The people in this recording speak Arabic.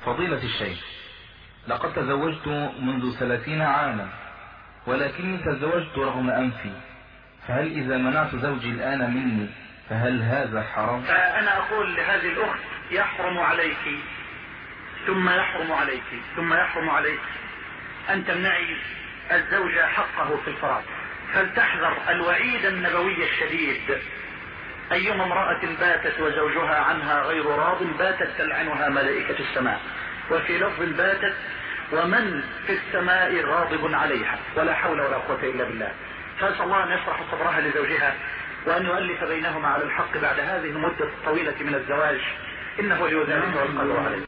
فضيلة الشيخ، لقد تزوجت منذ 30 عاما، ولكني تزوجت رغم أنفي، فهل إذا منعت زوجي الآن مني فهل هذا حرام؟ أنا أقول لهذه الأخت يحرم عليك ثم يحرم عليك ثم يحرم عليك أن تمنعي الزوج حقه في الفراغ، فلتحذر الوعيد النبوي الشديد: أيما امرأة باتت وزوجها عنها غير راض باتت تلعنها ملائكة السماء، وفي لفظ باتت ومن في السماء غاضب عليها، ولا حول ولا قوة إلا بالله. فأسأل الله أن يشرح صدرها لزوجها وأن يؤلف بينهما على الحق بعد هذه المدة الطويلة من الزواج، إنه لذلك والقدر عليه.